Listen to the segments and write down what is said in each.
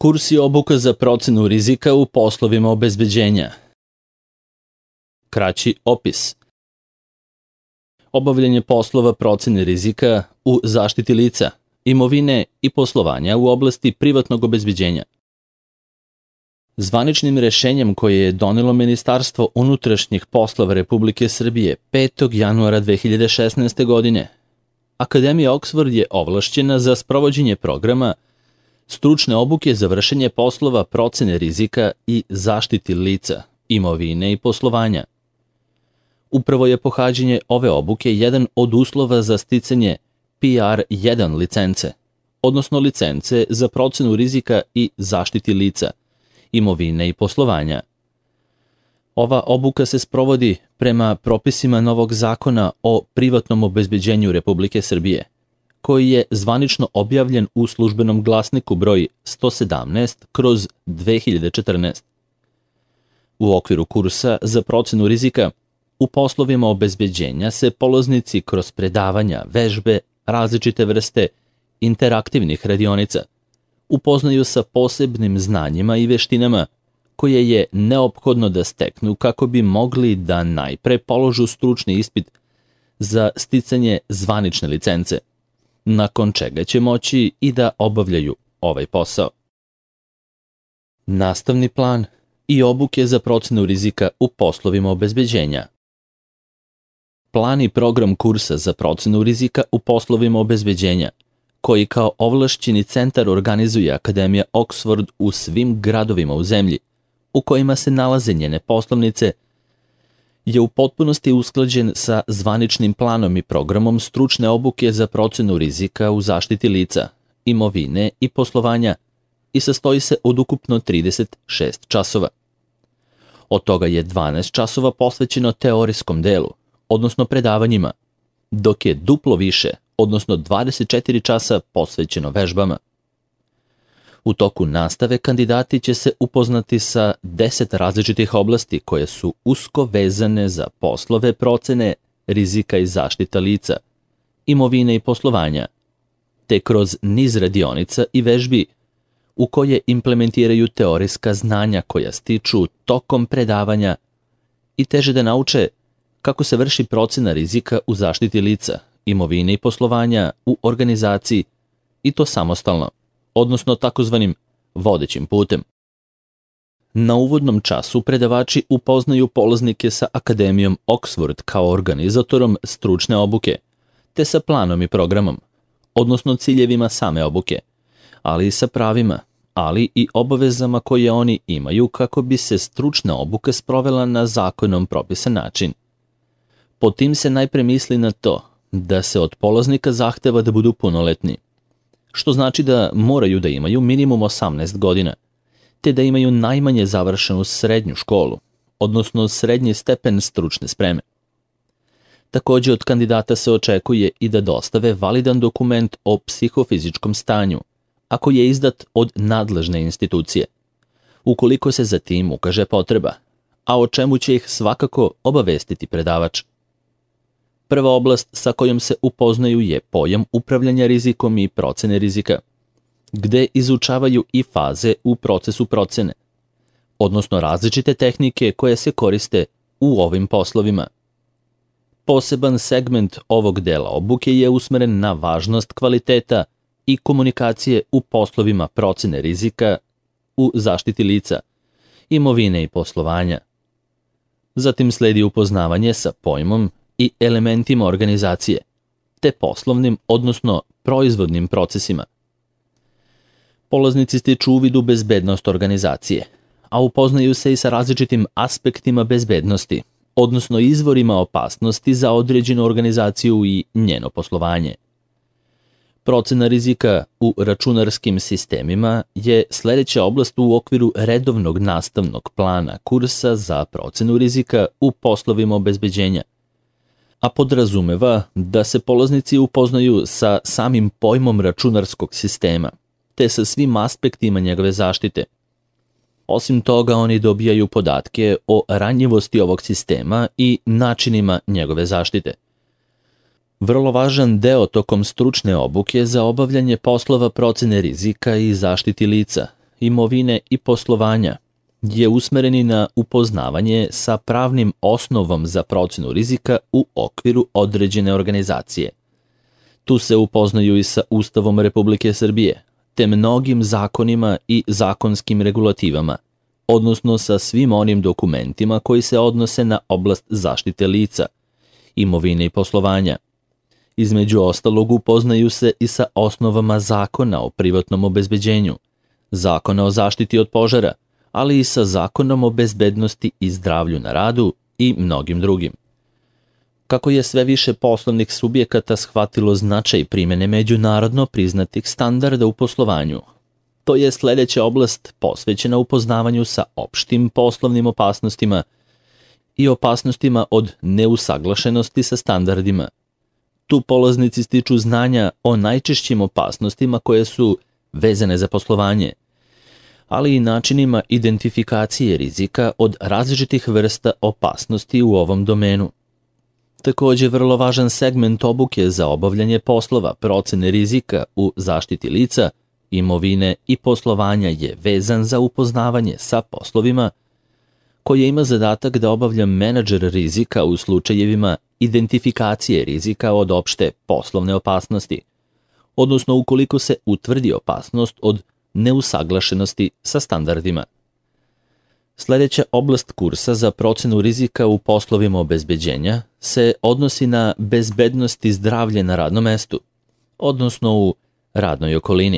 Kurs i obuka za procenu rizika u poslovima obezbeđenja. Kraći opis. Obavljanje poslova procene rizika u zaštiti lica, imovine i poslovanja u oblasti privatnog obezbeđenja. Zvaničnim rešenjem koje je donelo Ministarstvo unutrašnjih poslova Republike Srbije 5. januara 2016. godine, Akademija Oxford je ovlašćena za sprovođenje programa stručne obuke za vršenje poslova procene rizika i zaštiti lica, imovine i poslovanja. Upravo je pohađanje ove obuke jedan od uslova za sticanje PR1 licence, odnosno licence za procenu rizika i zaštiti lica, imovine i poslovanja. Ova obuka se sprovodi prema propisima novog zakona o privatnom obezbeđenju Republike Srbije, koji je zvanično objavljen u službenom glasniku broj 117/2014. U okviru kursa za procenu rizika u poslovima obezbeđenja se polaznici kroz predavanja, vežbe, različite vrste interaktivnih radionica upoznaju sa posebnim znanjima i veštinama koje je neophodno da steknu kako bi mogli da najpre položu stručni ispit za sticanje zvanične licence, nakon čega će moći i da obavljaju ovaj posao. Nastavni plan i obuke za procenu rizika u poslovima obezbeđenja. Plan i program kursa za procenu rizika u poslovima obezbeđenja, koji kao ovlašćeni centar organizuje Akademija Oxford u svim gradovima u zemlji, u kojima se nalaze njene poslovnice, je u potpunosti usklađen sa zvaničnim planom i programom stručne obuke za procenu rizika u zaštiti lica, imovine i poslovanja i sastoji se od ukupno 36 časova. Od toga je 12 časova posvećeno teorijskom delu, odnosno predavanjima, dok je duplo više, odnosno 24 časa posvećeno vežbama. U toku nastave kandidati će se upoznati sa 10 različitih oblasti koje su usko vezane za poslove procene rizika i zaštita lica, imovine i poslovanja, te kroz niz radionica i vežbi u koje implementiraju teorijska znanja koja stiču tokom predavanja i teže da nauče kako se vrši procena rizika u zaštiti lica, imovine i poslovanja u organizaciji i to samostalno, odnosno takozvanim vodećim putem. Na uvodnom času predavači upoznaju polaznike sa Akademijom Oxford kao organizatorom stručne obuke, te sa planom i programom, odnosno ciljevima same obuke, ali i sa pravima, ali i obavezama koje oni imaju kako bi se stručna obuka sprovela na zakonom propisan način. Pod tim se najpre misli na to da se od polaznika zahteva da budu punoletni, što znači da moraju da imaju minimum 18 godina, te da imaju najmanje završenu srednju školu, odnosno srednji stepen stručne spreme. Takođe od kandidata se očekuje i da dostave validan dokument o psihofizičkom stanju, ako je izdat od nadležne institucije, ukoliko se za tim ukaže potreba, a o čemu će ih svakako obavestiti predavač. Prva oblast sa kojom se upoznaju je pojam upravljanja rizikom i procene rizika, gde izučavaju i faze u procesu procene, odnosno različite tehnike koje se koriste u ovim poslovima. Poseban segment ovog dela obuke je usmeren na važnost kvaliteta i komunikacije u poslovima procene rizika u zaštiti lica, imovine i poslovanja. Zatim sledi upoznavanje sa pojmom i elementima organizacije, te poslovnim, odnosno proizvodnim procesima. Polaznici stiču uvid u bezbednost organizacije, a upoznaju se i sa različitim aspektima bezbednosti, odnosno izvorima opasnosti za određenu organizaciju i njeno poslovanje. Procena rizika u računarskim sistemima je sledeća oblast u okviru redovnog nastavnog plana kursa za procenu rizika u poslovima obezbeđenja, a podrazumeva da se polaznici upoznaju sa samim pojmom računarskog sistema, te sa svim aspektima njegove zaštite. Osim toga, oni dobijaju podatke o ranjivosti ovog sistema i načinima njegove zaštite. Vrlo važan deo tokom stručne obuke za obavljanje poslova procene rizika i zaštiti lica, imovine i poslovanja je usmereni na upoznavanje sa pravnim osnovom za procenu rizika u okviru određene organizacije. Tu se upoznaju i sa Ustavom Republike Srbije, te mnogim zakonima i zakonskim regulativama, odnosno sa svim onim dokumentima koji se odnose na oblast zaštite lica, imovine i poslovanja. Između ostalog upoznaju se i sa osnovama Zakona o privatnom obezbeđenju, Zakona o zaštiti od požara, ali i sa Zakonom o bezbednosti i zdravlju na radu i mnogim drugim. Kako je sve više poslovnih subjekata shvatilo značaj primene međunarodno priznatih standarda u poslovanju, to je sledeća oblast posvećena upoznavanju sa opštim poslovnim opasnostima i opasnostima od neusaglašenosti sa standardima. Tu polaznici stiču znanja o najčešćim opasnostima koje su vezane za poslovanje, ali i načinima identifikacije rizika od različitih vrsta opasnosti u ovom domenu. Takođe, vrlo važan segment obuke za obavljanje poslova procene rizika u zaštiti lica, imovine i poslovanja je vezan za upoznavanje sa poslovima koje ima zadatak da obavlja menadžer rizika u slučajevima identifikacije rizika od opšte poslovne opasnosti, odnosno ukoliko se utvrdi opasnost od neusaglašenosti sa standardima. Sledeća oblast kursa za procenu rizika u poslovima obezbeđenja se odnosi na bezbednost i zdravlje na radnom mestu, odnosno u radnoj okolini.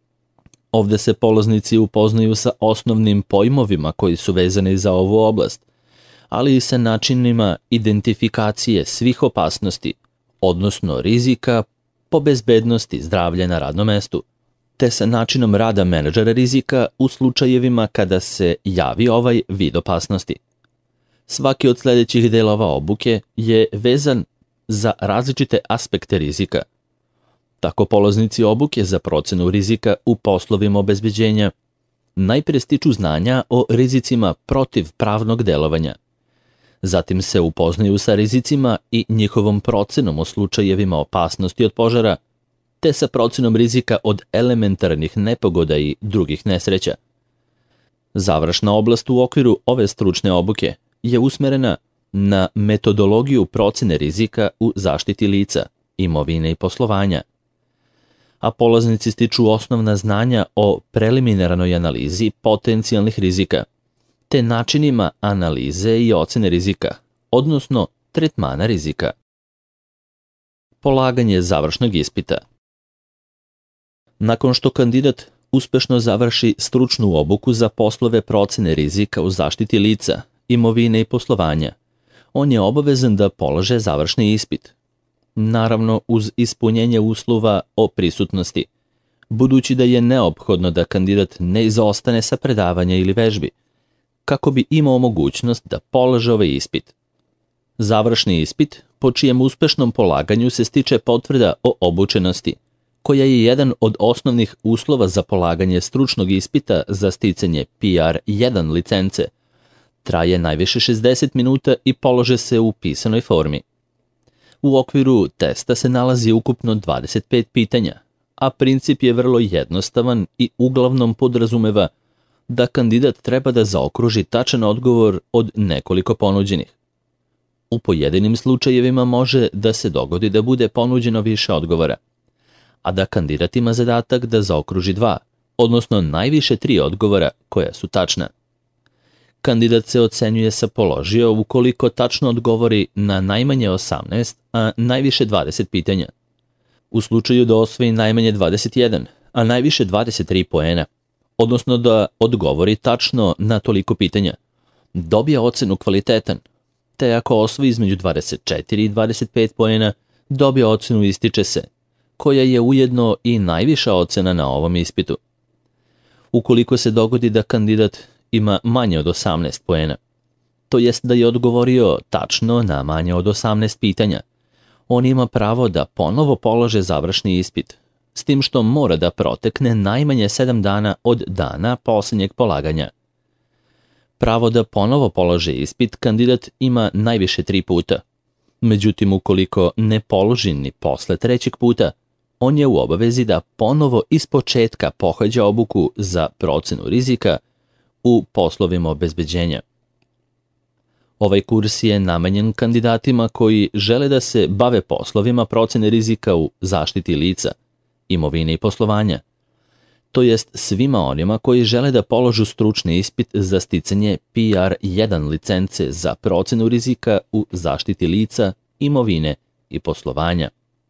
Ovde se polaznici upoznaju sa osnovnim pojmovima koji su vezani za ovu oblast, ali i sa načinima identifikacije svih opasnosti, odnosno rizika po bezbednosti zdravlja na radnom mestu, te sa načinom rada menadžera rizika u slučajevima kada se javi ovaj vid opasnosti. Svaki od sledećih delova obuke je vezan za različite aspekte rizika. Tako polaznici obuke za procenu rizika u poslovima obezbeđenja najpre stiču znanja o rizicima protiv pravnog delovanja. Zatim se upoznaju sa rizicima i njihovom procenom u slučajevima opasnosti od požara, te sa procenom rizika od elementarnih nepogoda i drugih nesreća. Završna oblast u okviru ove stručne obuke je usmerena na metodologiju procene rizika u zaštiti lica, imovine i poslovanja, a polaznici stiču osnovna znanja o preliminarnoj analizi potencijalnih rizika, te načinima analize i ocene rizika, odnosno tretmana rizika. Polaganje završnog ispita. Nakon što kandidat uspešno završi stručnu obuku za poslove procene rizika u zaštiti lica, imovine i poslovanja, on je obavezan da polaže završni ispit. Naravno, uz ispunjenje uslova o prisutnosti, budući da je neophodno da kandidat ne izostane sa predavanja ili vežbi, kako bi imao mogućnost da polaže ovaj ispit. Završni ispit, po čijem uspešnom polaganju se stiče potvrda o obučenosti, koja je jedan od osnovnih uslova za polaganje stručnog ispita za sticanje PR1 licence, traje najviše 60 minuta i polaže se u pisanoj formi. U okviru testa se nalazi ukupno 25 pitanja, a princip je vrlo jednostavan i uglavnom podrazumeva da kandidat treba da zaokruži tačan odgovor od nekoliko ponuđenih. U pojedinim slučajevima može da se dogodi da bude ponuđeno više odgovora, a da kandidat ima zadatak da zaokruži 2, odnosno najviše 3 odgovora koja su tačna. Kandidat se ocenjuje sa položio ukoliko tačno odgovori na najmanje 18, a najviše 20 pitanja. U slučaju da osvoji najmanje 21, a najviše 23 poena, odnosno da odgovori tačno na toliko pitanja, dobija ocenu kvalitetan, te ako osvoji između 24 i 25 poena, dobija ocenu ističe se, koja je ujedno i najviša ocena na ovom ispitu. Ukoliko se dogodi da kandidat ima manje od 18 poena, to jest da je odgovorio tačno na manje od 18 pitanja, on ima pravo da ponovo polaže završni ispit, s tim što mora da protekne najmanje 7 dana od dana poslednjeg polaganja. Pravo da ponovo polaže ispit kandidat ima najviše 3 puta. Međutim, ukoliko ne položi ni posle 3. puta, on je u obavezi da ponovo ispočetka pohađa obuku za procenu rizika u poslovima obezbeđenja. Ovaj kurs je namenjen kandidatima koji žele da se bave poslovima procene rizika u zaštiti lica, imovine i poslovanja, to jest svima onima koji žele da položu stručni ispit za sticanje PR1 licence za procenu rizika u zaštiti lica, imovine i poslovanja.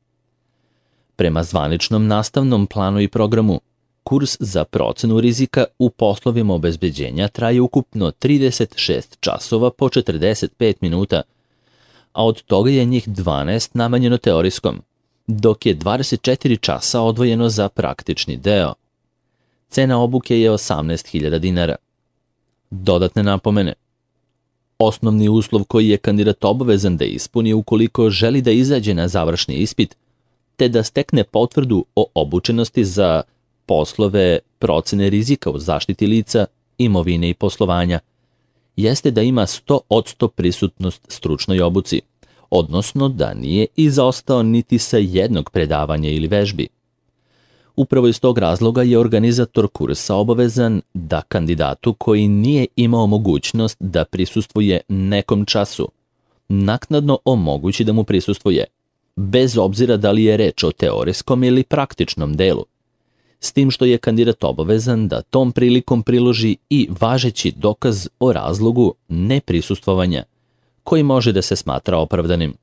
Prema zvaničnom nastavnom planu i programu, kurs za procenu rizika u poslovima obezbeđenja traje ukupno 36 časova po 45 minuta, a od toga je njih 12 namenjeno teorijskom, dok je 24 časa odvojeno za praktični deo. Cena obuke je 18.000 dinara. Dodatne napomene. Osnovni uslov koji je kandidat obavezan da ispuni ukoliko želi da izađe na završni ispit, te da stekne potvrdu o obučenosti za poslove procene rizika u zaštiti lica, imovine i poslovanja, jeste da ima 100% prisutnost stručnoj obuci, odnosno da nije izostao niti sa jednog predavanja ili vežbi. Upravo iz tog razloga je organizator kursa obavezan da kandidatu koji nije imao mogućnost da prisustvuje nekom času, naknadno omogući da mu prisustvuje, bez obzira da li je reč o teorijskom ili praktičnom delu, s tim što je kandidat obavezan da tom prilikom priloži i važeći dokaz o razlogu neprisustvovanja, koji može da se smatra opravdanim.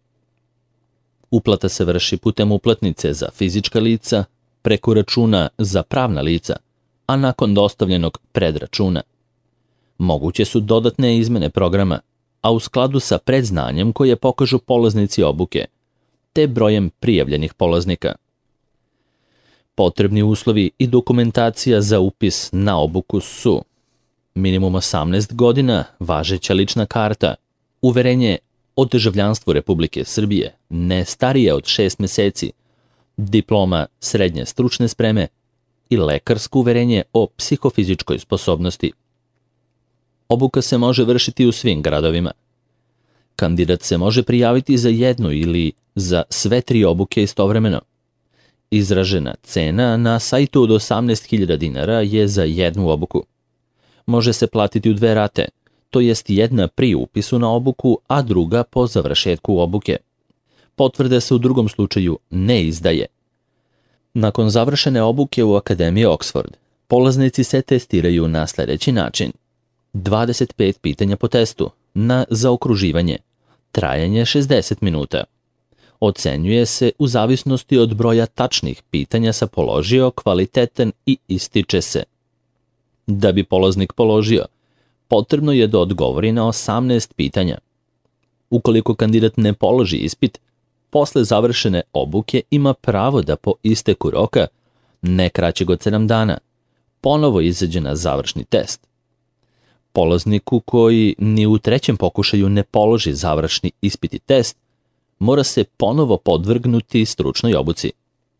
Uplata se vrši putem uplatnice za fizička lica, preko računa za pravna lica, a nakon dostavljenog predračuna. Moguće su dodatne izmene programa, a u skladu sa predznanjem koje pokažu polaznici obuke, te brojem prijavljenih polaznika. Potrebni uslovi i dokumentacija za upis na obuku su minimum 18 godina, važeća lična karta, uverenje o državljanstvu Republike Srbije, ne starije od 6 meseci, diploma srednje stručne spreme i lekarsko uverenje o psihofizičkoj sposobnosti. Obuka se može vršiti u svim gradovima. Kandidat se može prijaviti za jednu ili za sve 3 obuke istovremeno. Izražena cena na sajtu od 18.000 dinara je za jednu obuku. Može se platiti u 2 rate, to jest jedna pri upisu na obuku, a druga po završetku obuke. Potvrda se u drugom slučaju ne izdaje. Nakon završene obuke u Akademiji Oxford, polaznici se testiraju na sljedeći način. 25 pitanja po testu, na zaokruživanje, trajanje 60 minuta. Ocenjuje se u zavisnosti od broja tačnih pitanja sa položio, kvalitetan i ističe se. Da bi polaznik položio, potrebno je da odgovori na 18 pitanja. Ukoliko kandidat ne položi ispit, posle završene obuke ima pravo da po isteku roka, ne kraćeg od 7 dana, ponovo izađe na završni test. Polazniku koji ni u 3. pokušaju ne položi završni ispit i test, mora se ponovo podvrgnuti stručnoj obuci.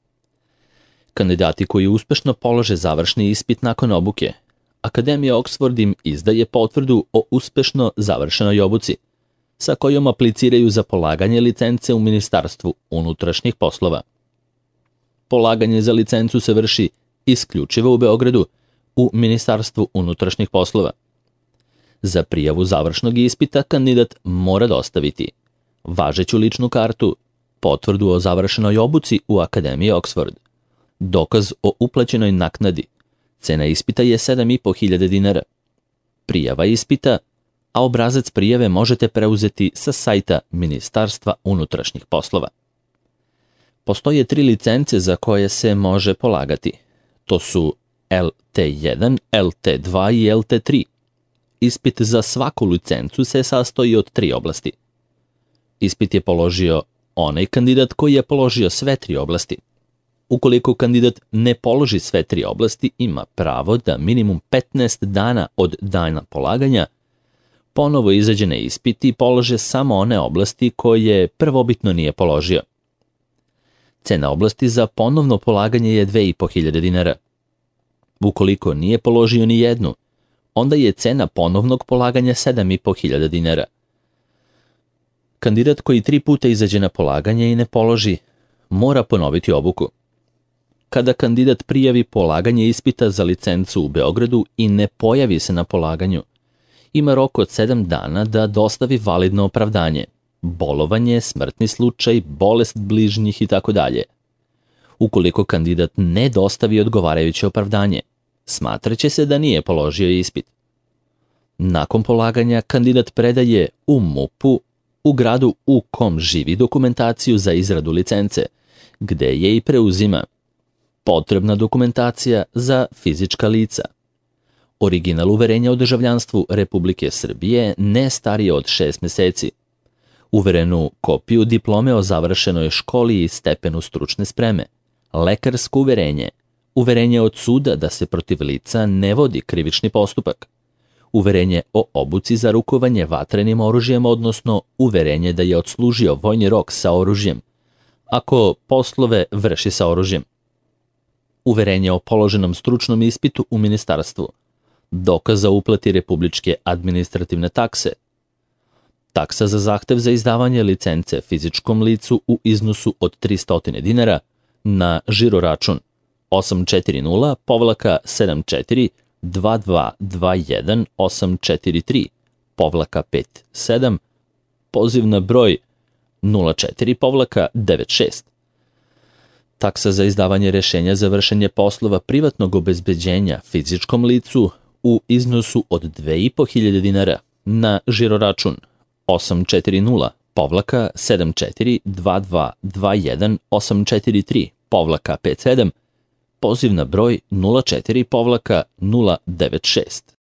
Kandidati koji uspešno polože završni ispit nakon obuke, Akademija Oxford im izdaje potvrdu o uspešno završenoj obuci, sa kojom apliciraju za polaganje licence u Ministarstvu unutrašnjih poslova. Polaganje za licencu se vrši isključivo u Beogradu, u Ministarstvu unutrašnjih poslova. Za prijavu završnog ispita kandidat mora dostaviti važeću ličnu kartu, potvrdu o završenoj obuci u Akademiji Oxford, dokaz o uplaćenoj naknadi, cena ispita je 7.500 dinara, prijava ispita, a obrazac prijave možete preuzeti sa sajta Ministarstva unutrašnjih poslova. Postoje 3 licence za koje se može polagati. To su LT1, LT2 i LT3. Ispit za svaku licencu se sastoji od 3 oblasti. Ispit je položio onaj kandidat koji je položio sve 3 oblasti. Ukoliko kandidat ne položi sve 3 oblasti, ima pravo da minimum 15 dana od dana polaganja ponovo izađe na ispit i polože samo one oblasti koje prvobitno nije položio. Cena oblasti za ponovno polaganje je 2.500 dinara. Ukoliko nije položio ni jednu, onda je cena ponovnog polaganja 7.500 dinara. Kandidat koji 3 puta izađe na polaganje i ne položi, mora ponoviti obuku. kada kandidat prijavi polaganje ispita za licencu u Beogradu i ne pojavi se na polaganju, ima rok od 7 dana da dostavi validno opravdanje, bolovanje, smrtni slučaj, bolest bližnjih itd. Ukoliko kandidat ne dostavi odgovarajuće opravdanje, smatraće se da nije položio ispit. Nakon polaganja, kandidat predaje u MUP-u u gradu u kom živi dokumentaciju za izradu licence, gde je i preuzima potrebna dokumentacija za fizička lica, original uverenja o državljanstvu Republike Srbije ne starije od 6 meseci, uverenu kopiju diplome o završenoj školi i stepenu stručne spreme, lekarsko uverenje, uverenje od suda da se protiv lica ne vodi krivični postupak, uverenje o obuci za rukovanje vatrenim oružjem, odnosno uverenje da je odslužio vojni rok sa oružjem, ako poslove vrši sa oružjem, uverenje o položenom stručnom ispitu u ministarstvu, dokaz o uplati republičke administrativne takse, taksa za zahtev za izdavanje licence fizičkom licu u iznosu od 300 dinara na žiroračun 840-74221-843-57, poziv na broj 04-96. Taksa za izdavanje rešenja za vršenje poslova privatnog obezbeđenja fizičkom licu u iznosu od 2500 dinara na žiroračun 840-742221-843-57, poziv na broj 04-096.